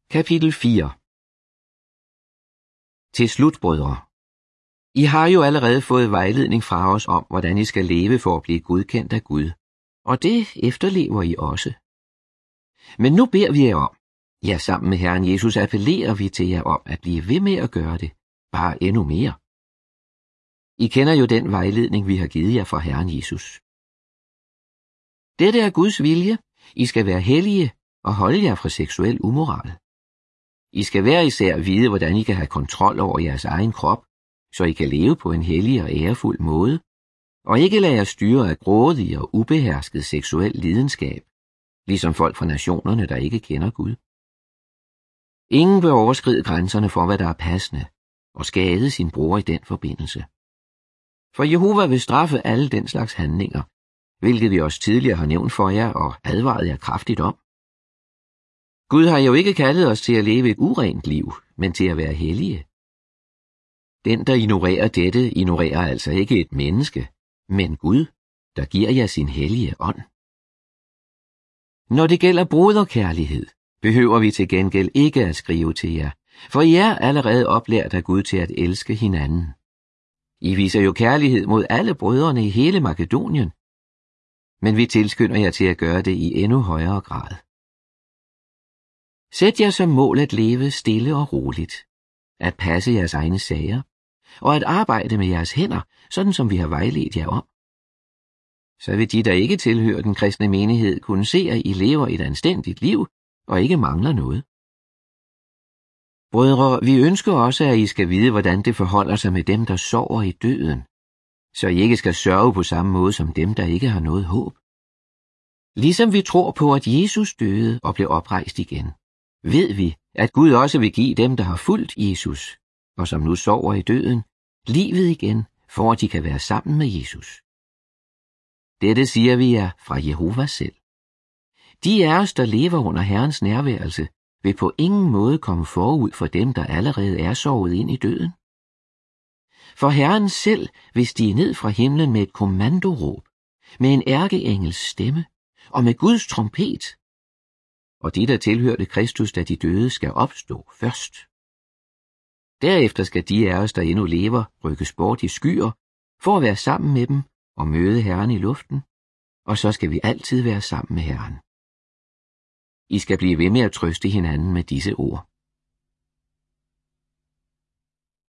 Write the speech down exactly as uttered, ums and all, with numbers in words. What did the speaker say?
Kapitel fire. Til slut, brødre. I har jo allerede fået vejledning fra os om, hvordan I skal leve for at blive godkendt af Gud, og det efterlever I også. Men nu beder vi jer om, ja, sammen med Herren Jesus appellerer vi til jer om at blive ved med at gøre det, bare endnu mere. I kender jo den vejledning, vi har givet jer fra Herren Jesus. Dette er Guds vilje. I skal være hellige og holde jer fra seksuel umoral. I skal hver især vide, hvordan I kan have kontrol over jeres egen krop, så I kan leve på en hellig og ærefuld måde, og ikke lade jer styre af grådig og ubehersket seksuel lidenskab, ligesom folk fra nationerne, der ikke kender Gud. Ingen bør overskride grænserne for, hvad der er passende, og skade sin bror i den forbindelse. For Jehova vil straffe alle den slags handlinger, hvilket vi også tidligere har nævnt for jer og advaret jer kraftigt om. Gud har jo ikke kaldet os til at leve et urent liv, men til at være hellige. Den, der ignorerer dette, ignorerer altså ikke et menneske, men Gud, der giver jer sin hellige ånd. Når det gælder broderkærlighed, behøver vi til gengæld ikke at skrive til jer, for I er allerede oplært af Gud til at elske hinanden. I viser jo kærlighed mod alle brødrene i hele Makedonien, men vi tilskynder jer til at gøre det i endnu højere grad. Sæt jer som mål at leve stille og roligt, at passe jeres egne sager, og at arbejde med jeres hænder, sådan som vi har vejledt jer om. Så vil de, der ikke tilhører den kristne menighed, kunne se, at I lever et anstændigt liv og ikke mangler noget. Brødre, vi ønsker også, at I skal vide, hvordan det forholder sig med dem, der sover i døden, så I ikke skal sørge på samme måde som dem, der ikke har noget håb. Ligesom vi tror på, at Jesus døde og blev oprejst igen, ved vi, at Gud også vil give dem, der har fulgt Jesus, og som nu sover i døden, livet igen, for at de kan være sammen med Jesus. Dette siger vi jer fra Jehova selv. De af os, der lever under Herrens nærværelse, vil på ingen måde komme forud for dem, der allerede er sovet ind i døden. For Herren selv vil stige ned fra himlen med et kommandoråb, med en ærkeengels stemme og med Guds trompet. Og de, der tilhørte Kristus, da de døde, skal opstå først. Derefter skal de af os, der endnu lever, rykkes bort i skyer, for at være sammen med dem og møde Herren i luften, og så skal vi altid være sammen med Herren. I skal blive ved med at trøste hinanden med disse ord.